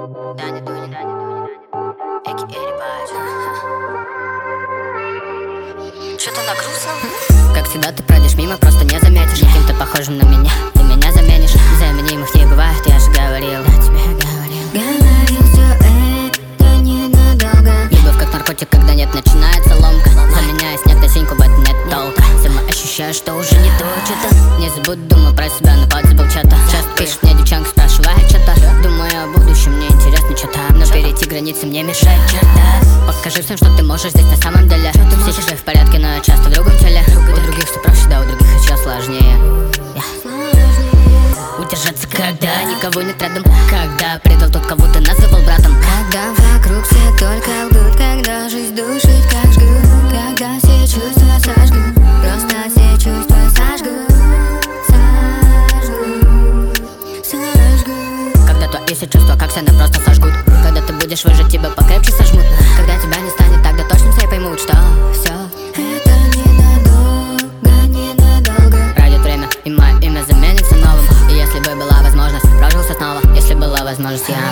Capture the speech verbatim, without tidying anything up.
Даня Дунин, Эки Эрибач. Чё-то на грустном. Как всегда ты пройдешь мимо, просто не заметишь каким-то похожим на меня, ты меня заменишь. Заменимых не бывает, я же говорил. Я тебе говорил. Говорил, всё это ненадолго. Любовь как наркотик, когда нет, начинается ломка. За меня и снег на синьку, в этом нет толка. Сама ощущаю, что уже не то что-то. Не забудь, думаю про себя, но подзабыл что-то. Часто пишет мне девчонка, спрашивает что-то. Думаю о будущем, мне интересно что-то. Но перейти границы мне мешает черта. Покажи всем, что ты можешь здесь на самом деле. Все сейчас в порядке, но я часто в другом теле. У других все проще, да, у других еще сложнее. Удержаться, когда никого нет рядом. Когда предал тот, кого ты называл братом. Когда вокруг все только лгут, когда жизнь душит как жгут, когда все чувства сожгут, просто все чувства сожгут, сожгут, сожгут. Когда твои все чувства как стены просто сожгут. Когда ты будешь выжить, тебя покрепче сожмут. Когда тебя не станет, тогда точно все поймут, что все это ненадолго, ненадолго. Пройдет время, и мое имя заменится новым. И если бы была возможность, прожился снова. Если была возможность, я